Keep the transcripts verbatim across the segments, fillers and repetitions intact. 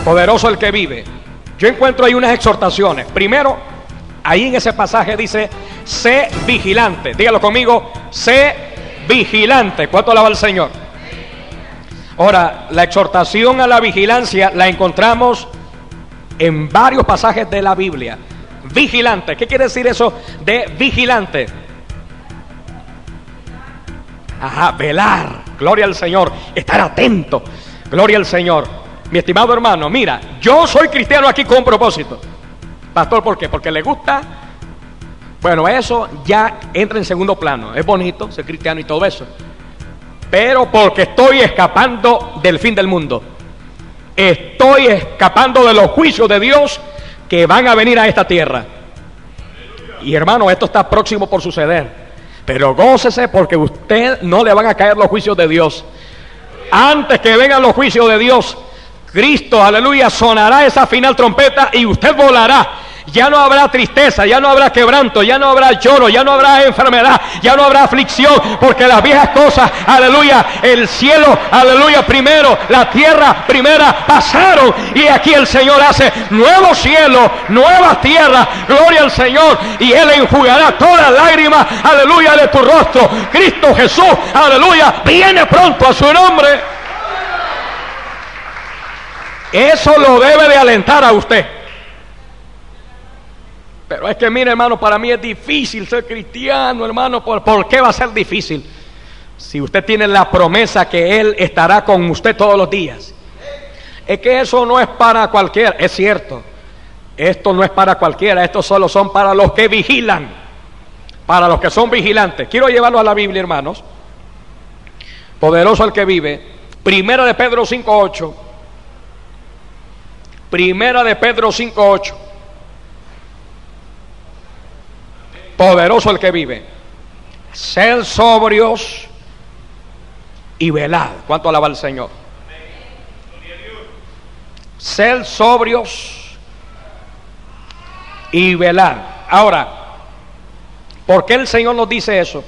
Poderoso el que vive. Yo encuentro ahí unas exhortaciones. Primero, ahí en ese pasaje dice: sé vigilante. Dígalo conmigo: sé vigilante. ¿Cuánto alaba al Señor? Ahora, la exhortación a la vigilancia la encontramos en varios pasajes de la Biblia. Vigilante. ¿Qué quiere decir eso de vigilante? Ajá, velar. Gloria al Señor. Estar atento. Gloria al Señor. Mi estimado hermano, mira, yo soy cristiano aquí con propósito. Pastor, ¿por qué? Porque le gusta. Bueno, eso ya entra en segundo plano. Es bonito ser cristiano y todo eso, pero porque estoy escapando del fin del mundo. Estoy escapando de los juicios de Dios que van a venir a esta tierra. Y hermano, esto está próximo por suceder. Pero gócese, porque a usted no le van a caer los juicios de Dios. Antes que vengan los juicios de Dios, Cristo, aleluya, sonará esa final trompeta y usted volará. Ya no habrá tristeza, ya no habrá quebranto, ya no habrá lloro, ya no habrá enfermedad, ya no habrá aflicción, porque las viejas cosas, aleluya, el cielo, aleluya, primero, la tierra primera pasaron, y aquí el Señor hace nuevo cielo, nueva tierra. Gloria al Señor. Y Él enjugará toda lágrima, aleluya, de tu rostro. Cristo Jesús, aleluya, viene pronto a su nombre. Eso lo debe de alentar a usted. Pero es que mire, hermano, para mí es difícil ser cristiano, hermano. ¿Por, ¿Por qué va a ser difícil? Si usted tiene la promesa que Él estará con usted todos los días. Es que eso no es para cualquiera, es cierto. Esto no es para cualquiera, estos solo son para los que vigilan, para los que son vigilantes. Quiero llevarlo a la Biblia, hermanos. Poderoso el que vive. Primera de Pedro cinco ocho. Primera de Pedro cinco ocho. Poderoso el que vive. Sed sobrios y velad. ¿Cuánto alaba al Señor? Sed sobrios y velad. Ahora, ¿por qué el Señor nos dice eso?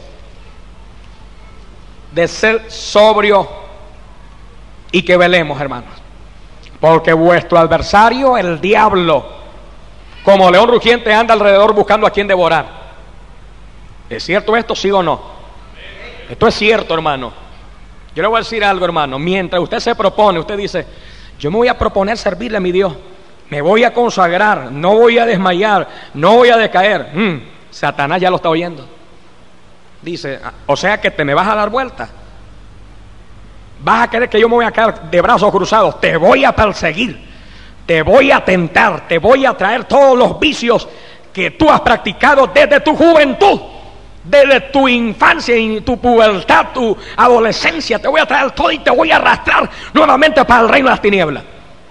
De ser sobrios y que velemos, hermanos. Porque vuestro adversario, el diablo, como león rugiente, anda alrededor buscando a quien devorar. ¿Es cierto esto, sí o no? Esto es cierto, hermano. Yo le voy a decir algo, hermano. Mientras usted se propone, usted dice: yo me voy a proponer servirle a mi Dios, me voy a consagrar, no voy a desmayar, no voy a decaer. Mm, Satanás ya lo está oyendo. Dice: o sea que te me vas a dar vuelta, vas a querer que yo me voy a quedar de brazos cruzados. Te voy a perseguir, te voy a tentar, te voy a traer todos los vicios que tú has practicado desde tu juventud, desde tu infancia y tu pubertad, tu adolescencia. Te voy a traer todo y te voy a arrastrar nuevamente para el reino de las tinieblas.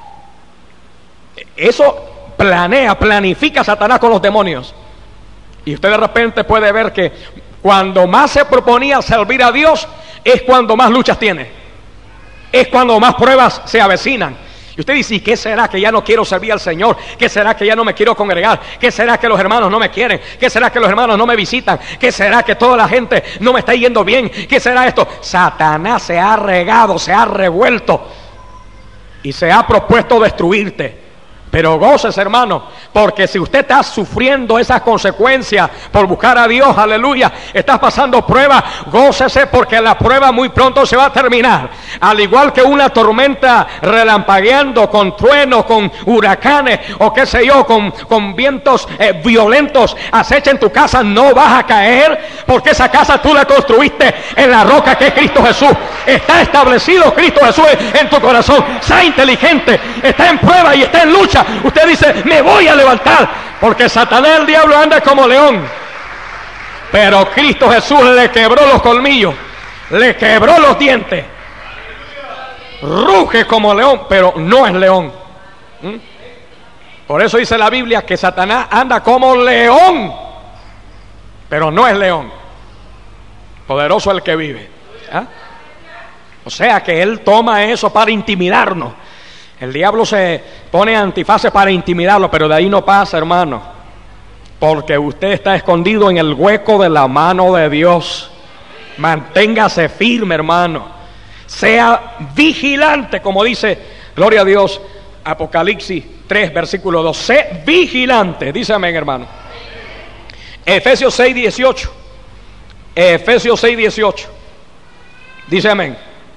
Eso planea, planifica Satanás con los demonios. Y usted de repente puede ver que cuando más se proponía servir a Dios, es cuando más luchas tiene, es cuando más pruebas se avecinan. Y usted dice: ¿y qué será que ya no quiero servir al Señor? ¿Qué será que ya no me quiero congregar? ¿Qué será que los hermanos no me quieren? ¿Qué será que los hermanos no me visitan? ¿Qué será que toda la gente no me está yendo bien? ¿Qué será esto? Satanás se ha regado, se ha revuelto y se ha propuesto destruirte. Pero goces, hermano, porque si usted está sufriendo esas consecuencias por buscar a Dios, aleluya, estás pasando prueba, gócese, porque la prueba muy pronto se va a terminar. Al igual que una tormenta relampagueando, con truenos, con huracanes, o qué sé yo, con, con vientos eh, violentos, acecha en tu casa, no vas a caer, porque esa casa tú la construiste en la roca que es Cristo Jesús. Está establecido Cristo Jesús en tu corazón. Sea inteligente, está en prueba y está en lucha. Usted dice: me voy a levantar, porque Satanás, el diablo, anda como león, pero Cristo Jesús le quebró los colmillos, le quebró los dientes, ruge como león, pero no es león. ¿Mm? Por eso dice la Biblia que Satanás anda como león, pero no es león. Poderoso el que vive. ¿Ah? O sea que él toma eso para intimidarnos. El diablo se pone antifaces para intimidarlo, pero de ahí no pasa, hermano, porque usted está escondido en el hueco de la mano de Dios. Manténgase firme, hermano. Sea vigilante, como dice, gloria a Dios, Apocalipsis tres, versículo dos. Sé vigilante. Dice amén, hermano. Efesios seis, dieciocho. Efesios seis, dieciocho. Dice amén.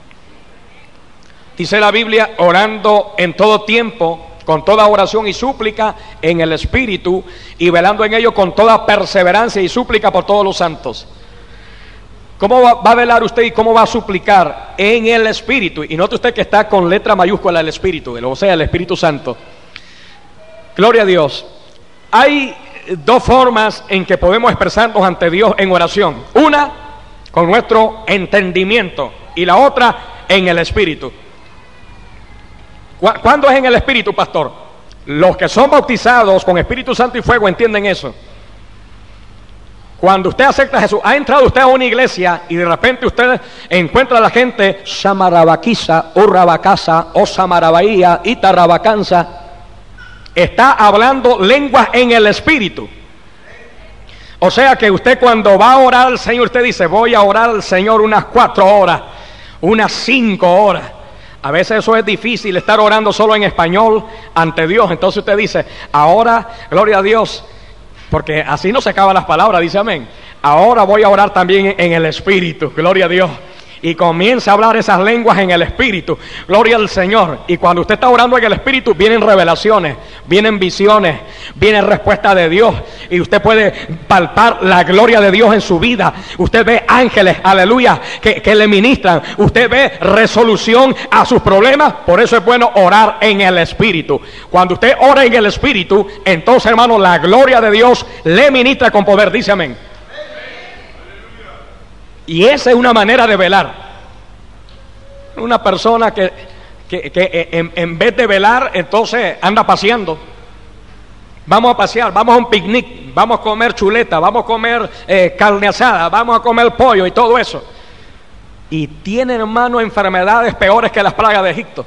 Dice la Biblia, orando en todo tiempo, con toda oración y súplica en el Espíritu, y velando en ello con toda perseverancia y súplica por todos los santos. ¿Cómo va, va a velar usted y cómo va a suplicar? En el Espíritu. Y note usted que está con letra mayúscula el Espíritu, o sea, el Espíritu Santo. Gloria a Dios. Hay dos formas en que podemos expresarnos ante Dios en oración. Una, con nuestro entendimiento, y la otra, en el Espíritu. ¿Cuándo es en el Espíritu, pastor? Los que son bautizados con Espíritu Santo y fuego entienden eso. Cuando usted acepta a Jesús, ha entrado usted a una iglesia y de repente usted encuentra a la gente Samarabaquiza, Urrabacasa, Osamarabaía, Itarabacanza. Está hablando lenguas en el Espíritu. O sea que usted cuando va a orar al Señor, usted dice, voy a orar al Señor unas cuatro horas, unas cinco horas. A veces eso es difícil, estar orando solo en español ante Dios. Entonces usted dice, ahora, gloria a Dios, porque así no se acaban las palabras, dice amén. Ahora voy a orar también en el Espíritu, gloria a Dios. Y comienza a hablar esas lenguas en el Espíritu, gloria al Señor. Y cuando usted está orando en el Espíritu, vienen revelaciones, vienen visiones, viene respuesta de Dios. Y usted puede palpar la gloria de Dios en su vida. Usted ve ángeles, aleluya, que, que le ministran. Usted ve resolución a sus problemas. Por eso es bueno orar en el Espíritu. Cuando usted ora en el Espíritu, entonces, hermano, la gloria de Dios le ministra con poder, dice amén. Y esa es una manera de velar. Una persona que, que, que en, en vez de velar, entonces anda paseando. Vamos a pasear, vamos a un picnic, vamos a comer chuleta, vamos a comer eh, carne asada, vamos a comer pollo y todo eso. Y tienen, hermano, enfermedades peores que las plagas de Egipto.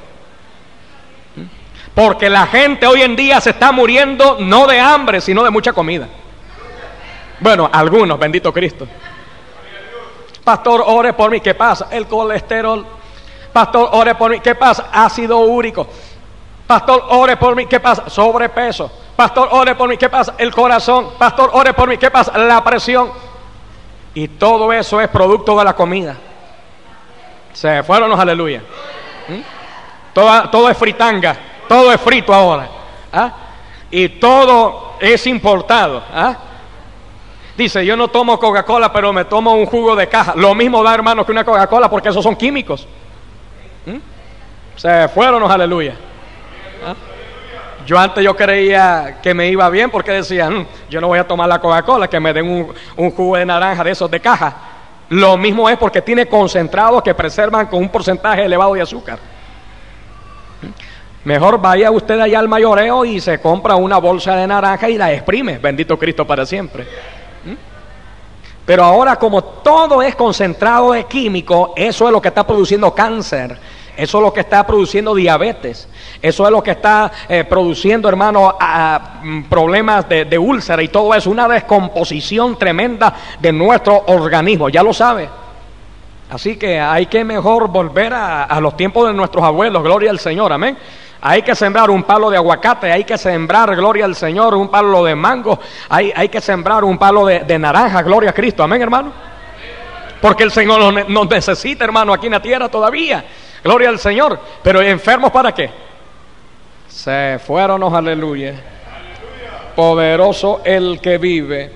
Porque la gente hoy en día se está muriendo no de hambre, sino de mucha comida. Bueno, algunos, bendito Cristo. Pastor, ore por mí. ¿Qué pasa? El colesterol. Pastor, ore por mí. ¿Qué pasa? Ácido úrico. Pastor, ore por mí. ¿Qué pasa? Sobrepeso. Pastor, ore por mí. ¿Qué pasa? El corazón. Pastor, ore por mí. ¿Qué pasa? La presión. Y todo eso es producto de la comida. Se fueron los aleluya. ¿Mm? Todo, todo es fritanga. Todo es frito ahora. ¿Ah? Y todo es importado. ¿Ah? Dice, yo no tomo Coca-Cola, pero me tomo un jugo de caja. Lo mismo da, hermano, que una Coca-Cola, porque esos son químicos. ¿Mm? Se fueron los aleluya. ¿Ah? Yo antes yo creía que me iba bien, porque decía, mmm, yo no voy a tomar la Coca-Cola, que me den un, un jugo de naranja de esos de caja. Lo mismo es porque tiene concentrados que preservan con un porcentaje elevado de azúcar. ¿Mm? Mejor vaya usted allá al mayoreo y se compra una bolsa de naranja y la exprime. Bendito Cristo para siempre. Pero ahora, como todo es concentrado de químico, eso es lo que está produciendo cáncer, eso es lo que está produciendo diabetes, eso es lo que está eh, produciendo, hermano, a, a, problemas de, de úlcera y todo eso, una descomposición tremenda de nuestro organismo, ya lo sabe. Así que hay que mejor volver a, a los tiempos de nuestros abuelos, gloria al Señor, amén. Hay que sembrar un palo de aguacate, hay que sembrar, gloria al Señor, un palo de mango, hay, hay que sembrar un palo de, de naranja, gloria a Cristo, amén, hermano. Porque el Señor nos, nos necesita, hermano, aquí en la tierra todavía, gloria al Señor. Pero enfermos, ¿para qué? Se fueron los aleluya. Poderoso el que vive.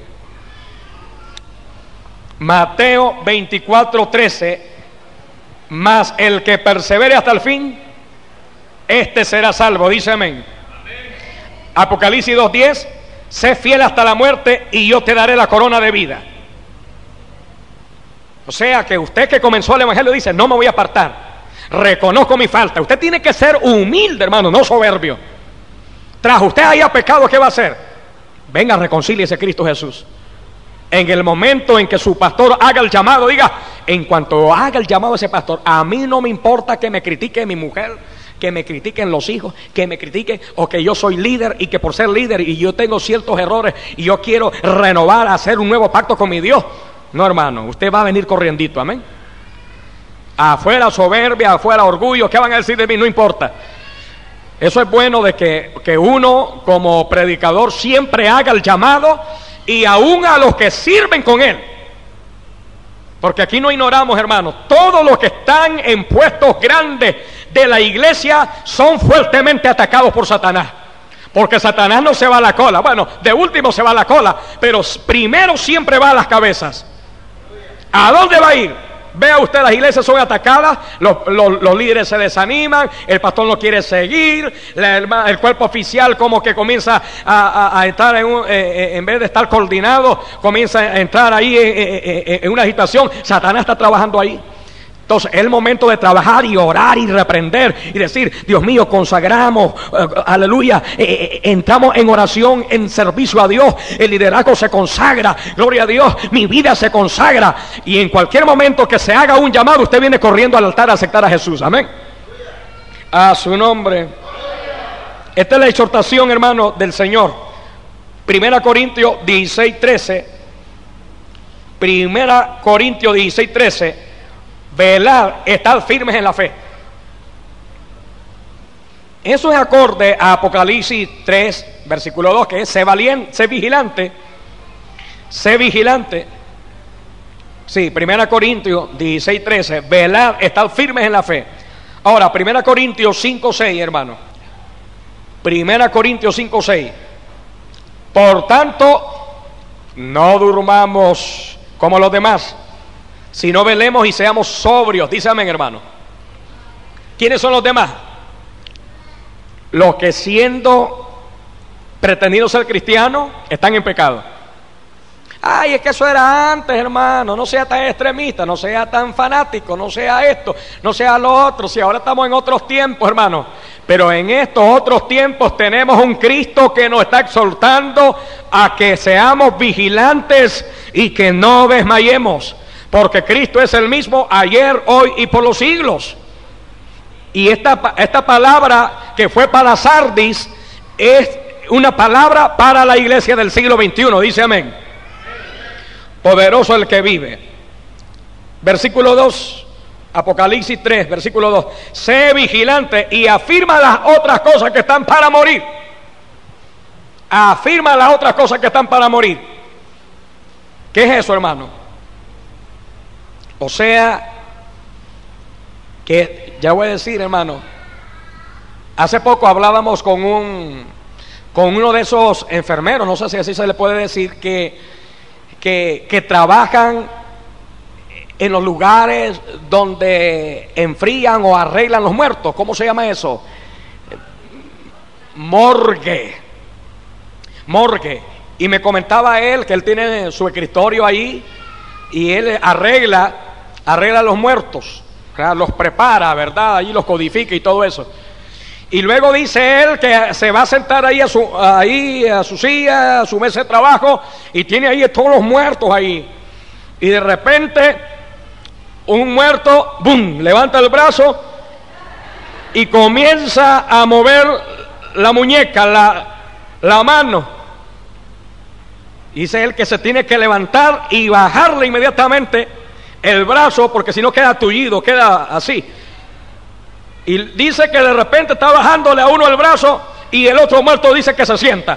Mateo veinticuatro, trece. Mas el que persevere hasta el fin, este será salvo, dice amén. Amén. Apocalipsis dos, diez. Sé fiel hasta la muerte y yo te daré la corona de vida. O sea que usted que comenzó el evangelio dice, no me voy a apartar, reconozco mi falta. Usted tiene que ser humilde, hermano, no soberbio. Tras usted haya pecado, ¿qué va a hacer? Venga, reconcíliese Cristo Jesús. En el momento en que su pastor haga el llamado, diga, en cuanto haga el llamado ese pastor, a mí no me importa que me critique mi mujer, que me critiquen los hijos, que me critiquen, o que yo soy líder y que por ser líder y yo tengo ciertos errores y yo quiero renovar, hacer un nuevo pacto con mi Dios. No, hermano, usted va a venir corriendito, amén. Afuera soberbia, afuera orgullo, ¿qué van a decir de mí? No importa. Eso es bueno de que, que uno como predicador siempre haga el llamado, y aún a los que sirven con él. Porque aquí no ignoramos, hermanos, todos los que están en puestos grandes de la iglesia son fuertemente atacados por Satanás. Porque Satanás no se va a la cola. Bueno, de último se va a la cola, pero primero siempre va a las cabezas. ¿A dónde va a ir? Vea usted, las iglesias son atacadas, los, los, los líderes se desaniman, el pastor no quiere seguir, la, el, el cuerpo oficial como que comienza a, a, a estar en, un, eh, en vez de estar coordinado, comienza a entrar ahí en, en, en una agitación. Satanás está trabajando ahí. Entonces es el momento de trabajar y orar y reprender y decir: Dios mío, consagramos, uh, aleluya, eh, eh, entramos en oración, en servicio a Dios, el liderazgo se consagra, gloria a Dios, mi vida se consagra, y en cualquier momento que se haga un llamado, usted viene corriendo al altar a aceptar a Jesús. Amén. A su nombre. Esta es la exhortación, hermano, del Señor. Primera Corintios dieciséis trece. Primera Corintios dieciséis trece. Velar, estar firmes en la fe. Eso es acorde a Apocalipsis tres, versículo dos, que es: sé valiente, sé vigilante, sé vigilante. Sí, Primera Corintios dieciséis trece, velar, estar firmes en la fe. Ahora, Primera Corintios cinco seis, hermano. Primera Corintios cinco seis. Por tanto, no durmamos como los demás, sino velemos y seamos sobrios. Dice amén, hermano. ¿Quiénes son los demás? Los que, siendo pretendidos ser cristianos, están en pecado. Ay, es que eso era antes, hermano. No sea tan extremista, no sea tan fanático, no sea esto, no sea lo otro. Si ahora estamos en otros tiempos, hermano. Pero en estos otros tiempos tenemos un Cristo que nos está exhortando a que seamos vigilantes y que no desmayemos. Porque Cristo es el mismo ayer, hoy y por los siglos. Y esta, esta palabra que fue para Sardis es una palabra para la iglesia del siglo veintiuno. Dice amén. Poderoso el que vive. Versículo dos, Apocalipsis tres, versículo dos. Sé vigilante y afirma las otras cosas que están para morir. Afirma las otras cosas que están para morir. ¿Qué es eso, hermano? O sea, que ya voy a decir, hermano, hace poco hablábamos con un con uno de esos enfermeros, no sé si así se le puede decir, que, que, que trabajan en los lugares donde enfrían o arreglan los muertos. ¿Cómo se llama eso? Morgue. Morgue. Y me comentaba él que él tiene su escritorio ahí y él arregla arregla los muertos, ¿verdad? Los prepara, ¿verdad? Allí los codifica y todo eso. Y luego dice él que se va a sentar ahí a su, ahí a su silla, a su mesa de trabajo, y tiene ahí todos los muertos ahí. Y de repente, un muerto, ¡bum!, levanta el brazo y comienza a mover la muñeca, la, la mano. Dice él que se tiene que levantar y bajarle inmediatamente el brazo, porque si no queda tullido, queda así. Y dice que de repente está bajándole a uno el brazo y el otro muerto dice que se sienta.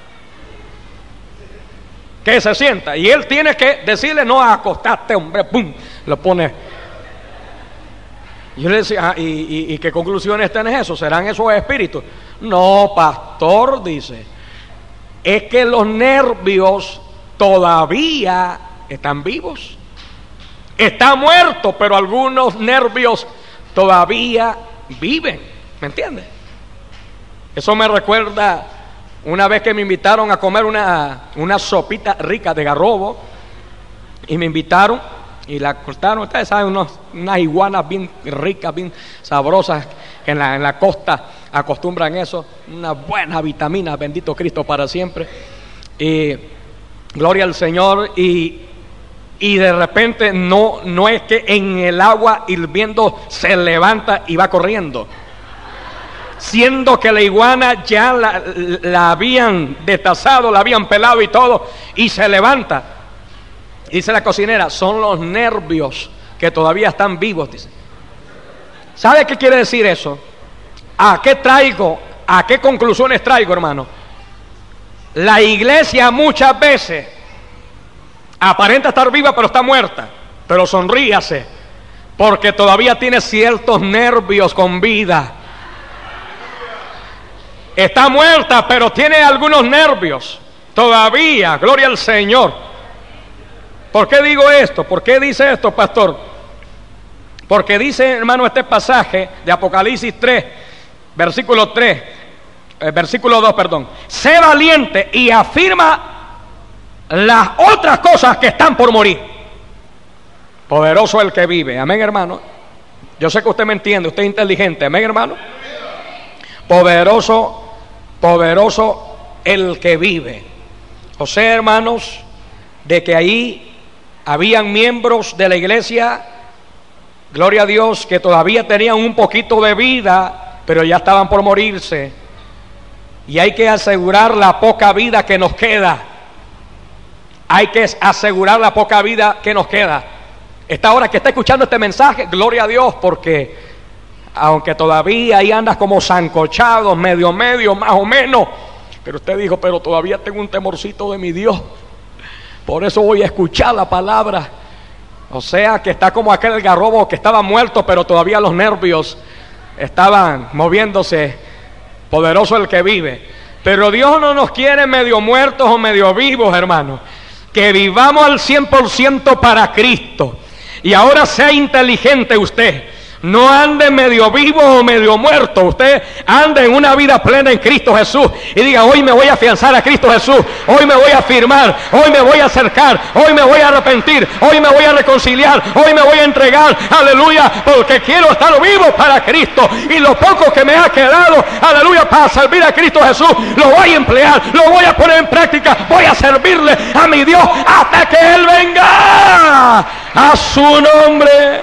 Que se sienta. Y él tiene que decirle: no, acostate, hombre, pum, lo pone. Y yo le decía: ah, ¿y, y, ¿y qué conclusiones tenés eso? ¿Serán esos espíritus? No, pastor, dice, es que los nervios todavía están vivos. Está muerto, pero algunos nervios todavía viven. ¿Me entiendes? Eso me recuerda una vez que me invitaron a comer una, una sopita rica de garrobo. Y me invitaron y la cortaron. Ustedes saben, unos, unas iguanas bien ricas, bien sabrosas, que en la, en la costa acostumbran eso. Una buena vitamina, bendito Cristo para siempre. Y gloria al Señor. Y Y de repente no, no es que en el agua hirviendo se levanta y va corriendo, siendo que la iguana ya la, la habían destazado, la habían pelado y todo, y se levanta. Dice la cocinera: son los nervios que todavía están vivos, dice. ¿Sabe qué quiere decir eso? ¿A qué traigo ¿A qué conclusiones traigo, hermano? La iglesia muchas veces aparenta estar viva, pero está muerta. Pero sonríase, porque todavía tiene ciertos nervios con vida. Está muerta, pero tiene algunos nervios todavía. Gloria al Señor. ¿Por qué digo esto? ¿Por qué dice esto, pastor? Porque dice, hermano, este pasaje de Apocalipsis tres, versículo tres, eh, versículo dos, perdón. Sé valiente y afirma las otras cosas que están por morir. Poderoso el que vive. Amén, hermano. Yo sé que usted me entiende, usted es inteligente. Amén, hermano. Poderoso, poderoso el que vive. O sea, hermanos, de que ahí habían miembros de la iglesia, gloria a Dios, que todavía tenían un poquito de vida, pero ya estaban por morirse. Y hay que asegurar la poca vida que nos queda. Hay que asegurar la poca vida que nos queda. Esta hora que está escuchando este mensaje, gloria a Dios, porque aunque todavía ahí andas como sancochado, medio medio, más o menos, pero usted dijo, pero todavía tengo un temorcito de mi Dios, por eso voy a escuchar la palabra. O sea que está como aquel garrobo que estaba muerto, pero todavía los nervios estaban moviéndose. Poderoso el que vive. Pero Dios no nos quiere medio muertos o medio vivos, hermanos. Que vivamos al cien por ciento para Cristo. Y ahora sea inteligente usted. No ande medio vivo o medio muerto. Usted ande en una vida plena en Cristo Jesús. Y diga, hoy me voy a afianzar a Cristo Jesús. Hoy me voy a afirmar. Hoy me voy a acercar. Hoy me voy a arrepentir. Hoy me voy a reconciliar. Hoy me voy a entregar. Aleluya. Porque quiero estar vivo para Cristo. Y lo poco que me ha quedado, aleluya, para servir a Cristo Jesús, lo voy a emplear. Lo voy a poner en práctica. Voy a servirle a mi Dios hasta que Él venga. A su nombre.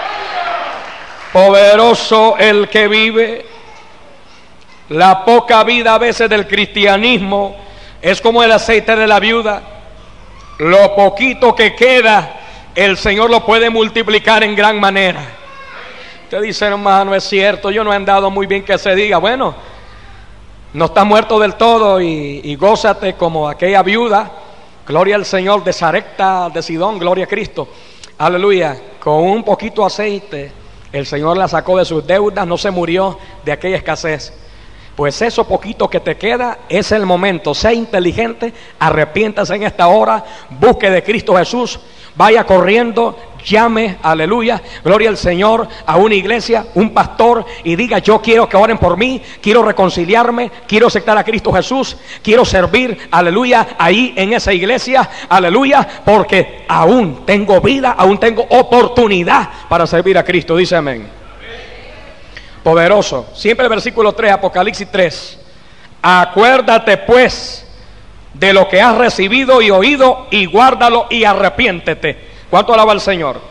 Poderoso el que vive. La poca vida a veces del cristianismo es como el aceite de la viuda. Lo poquito que queda, el Señor lo puede multiplicar en gran manera. Usted dice, hermano, es cierto, yo no he andado muy bien, que se diga. Bueno, no estás muerto del todo y, y gózate como aquella viuda. Gloria al Señor, de Sarepta de Sidón, gloria a Cristo. Aleluya, con un poquito de aceite el Señor la sacó de sus deudas, no se murió de aquella escasez. Pues eso poquito que te queda es el momento. Sea inteligente, arrepiéntase en esta hora, busque de Cristo Jesús, vaya corriendo, llame, aleluya, gloria al Señor, a una iglesia, un pastor, y diga, yo quiero que oren por mí, quiero reconciliarme, quiero aceptar a Cristo Jesús, quiero servir, aleluya, ahí en esa iglesia, aleluya, porque aún tengo vida, aún tengo oportunidad para servir a Cristo. Dice amén. Poderoso. Siempre el versículo tres, Apocalipsis tres. Acuérdate pues de lo que has recibido y oído, y guárdalo y arrepiéntete. ¿Cuánto alaba al Señor?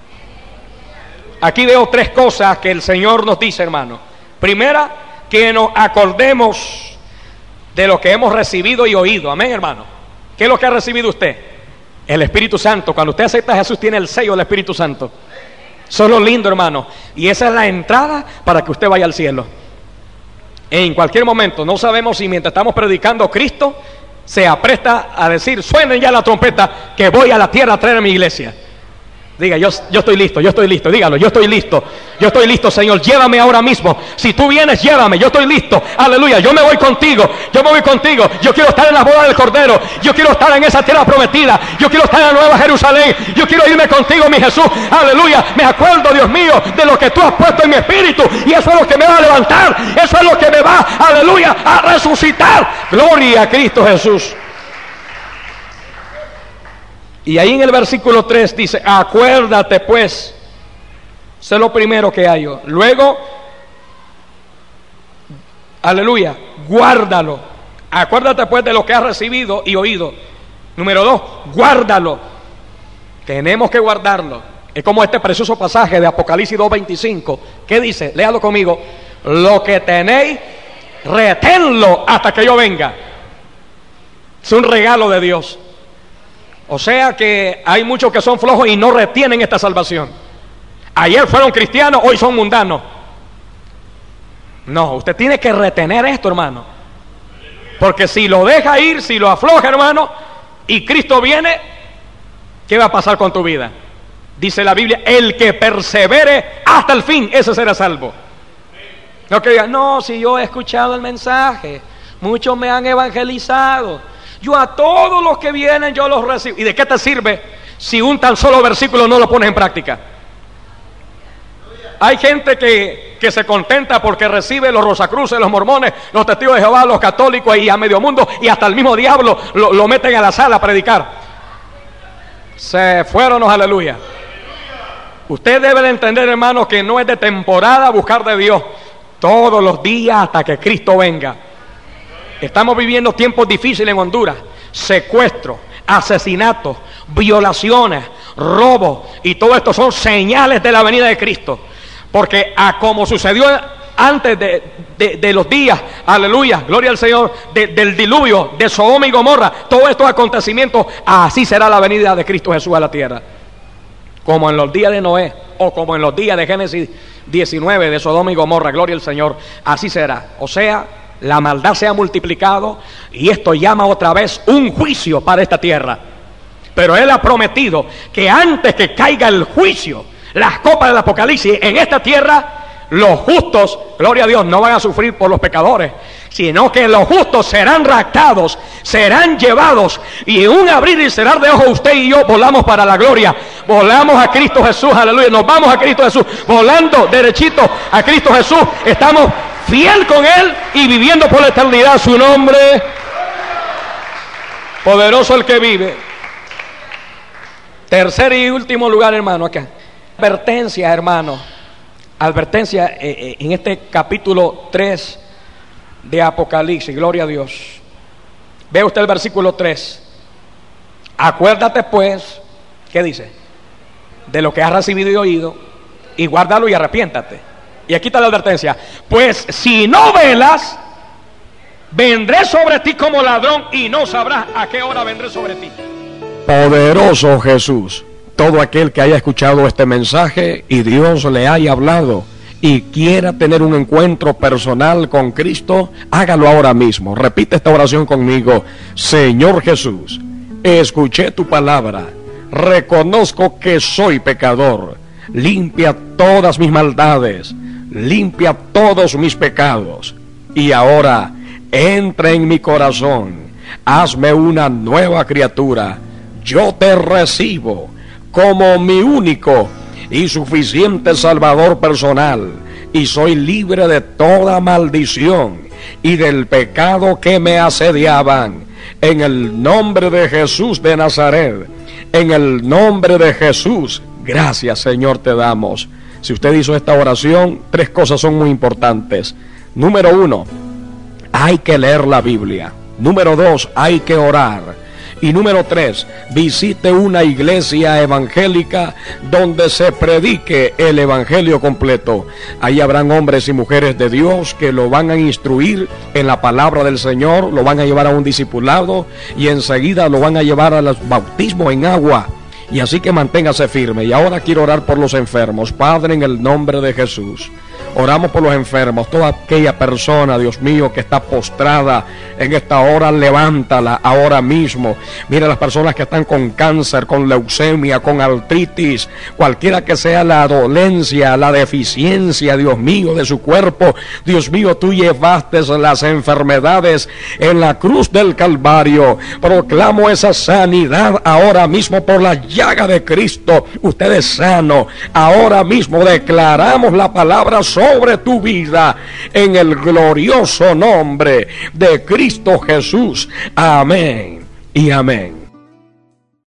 Aquí veo tres cosas que el Señor nos dice, hermano. Primera, que nos acordemos de lo que hemos recibido y oído. Amén, hermano. ¿Qué es lo que ha recibido usted? El Espíritu Santo. Cuando usted acepta a Jesús, tiene el sello del Espíritu Santo. Eso es lo lindo, hermano. Y esa es la entrada para que usted vaya al cielo. En cualquier momento, no sabemos si mientras estamos predicando Cristo se apresta a decir, suenen ya la trompeta, que voy a la tierra a traer a mi iglesia. Diga, yo, yo estoy listo, yo estoy listo, dígalo, yo estoy listo, yo estoy listo, Señor, llévame ahora mismo. Si tú vienes, llévame, yo estoy listo, aleluya, yo me voy contigo, yo me voy contigo, yo quiero estar en la boda del Cordero, yo quiero estar en esa tierra prometida, yo quiero estar en la Nueva Jerusalén, yo quiero irme contigo, mi Jesús, aleluya. Me acuerdo, Dios mío, de lo que tú has puesto en mi espíritu, y eso es lo que me va a levantar, eso es lo que me va, aleluya, a resucitar. Gloria a Cristo Jesús. Y ahí en el versículo tres dice, acuérdate pues. Eso es lo primero que hay. Luego, aleluya, guárdalo. Acuérdate pues de lo que has recibido y oído. Número dos, guárdalo. Tenemos que guardarlo. Es como este precioso pasaje de Apocalipsis dos veinticinco. ¿Qué dice? Léalo conmigo. Lo que tenéis, reténlo hasta que yo venga. Es un regalo de Dios. O sea que hay muchos que son flojos y no retienen esta salvación. Ayer fueron cristianos, hoy son mundanos. No, usted tiene que retener esto, hermano. Porque si lo deja ir, si lo afloja, hermano, y Cristo viene, ¿qué va a pasar con tu vida? Dice la Biblia, el que persevere hasta el fin, ese será salvo. No que digan, no, si yo he escuchado el mensaje, muchos me han evangelizado, yo a todos los que vienen yo los recibo. ¿Y de qué te sirve si un tan solo versículo no lo pones en práctica? Hay gente que, que se contenta porque recibe los rosacruces, los mormones, los testigos de Jehová, los católicos y a medio mundo, y hasta el mismo diablo lo, lo meten a la sala a predicar. Se fueron, oh, aleluya. Usted debe de entender, hermano, que no es de temporada buscar de Dios todos los días hasta que Cristo venga. Estamos viviendo tiempos difíciles en Honduras. Secuestros, asesinatos, violaciones, robos, y todo esto son señales de la venida de Cristo. Porque a como sucedió antes de, de, de los días, aleluya, gloria al Señor, de, del diluvio de Sodoma y Gomorra, todos estos acontecimientos, así será la venida de Cristo Jesús a la tierra. Como en los días de Noé, o como en los días de Génesis diecinueve de Sodoma y Gomorra, gloria al Señor, así será. O sea, la maldad se ha multiplicado y esto llama otra vez un juicio para esta tierra. Pero Él ha prometido que antes que caiga el juicio, las copas del Apocalipsis en esta tierra, los justos, gloria a Dios, no van a sufrir por los pecadores, sino que los justos serán raptados, serán llevados, y en un abrir y cerrar de ojos usted y yo volamos para la gloria, volamos a Cristo Jesús, aleluya, nos vamos a Cristo Jesús, volando derechito a Cristo Jesús, estamos fiel con Él y viviendo por la eternidad su nombre. Poderoso el que vive. Tercer y último lugar, hermano, acá. Advertencia, hermano. Advertencia eh, eh, en este capítulo tres de Apocalipsis, gloria a Dios. Ve usted el versículo tres. Acuérdate pues, ¿qué dice? De lo que has recibido y oído, y guárdalo y arrepiéntate. Y aquí está la advertencia. Pues si no velas, vendré sobre ti como ladrón y no sabrás a qué hora vendré sobre ti. Poderoso Jesús. Todo aquel que haya escuchado este mensaje y Dios le haya hablado y quiera tener un encuentro personal con Cristo, hágalo ahora mismo. Repite esta oración conmigo. Señor Jesús, escuché tu palabra, reconozco que soy pecador, limpia todas mis maldades, limpia todos mis pecados, y ahora entra en mi corazón, hazme una nueva criatura, yo te recibo como mi único y suficiente Salvador personal, y soy libre de toda maldición y del pecado que me asediaban. En el nombre de Jesús de Nazaret, en el nombre de Jesús, gracias Señor te damos. Si usted hizo esta oración, tres cosas son muy importantes. Número uno, hay que leer la Biblia. Número dos, hay que orar. Y número tres, visite una iglesia evangélica donde se predique el evangelio completo. Ahí habrán hombres y mujeres de Dios que lo van a instruir en la palabra del Señor, lo van a llevar a un discipulado y enseguida lo van a llevar al bautismo en agua. Y así que manténgase firme. Y ahora quiero orar por los enfermos. Padre, en el nombre de Jesús, oramos por los enfermos. Toda aquella persona, Dios mío, que está postrada en esta hora, levántala ahora mismo. Mira las personas que están con cáncer, con leucemia, con artritis, cualquiera que sea la dolencia, la deficiencia, Dios mío, de su cuerpo. Dios mío, tú llevaste las enfermedades en la cruz del Calvario. Proclamo esa sanidad ahora mismo por la llaga de Cristo. Usted es sano. Ahora mismo declaramos la palabra sobre tu vida en el glorioso nombre de Cristo Jesús. Amén y amén.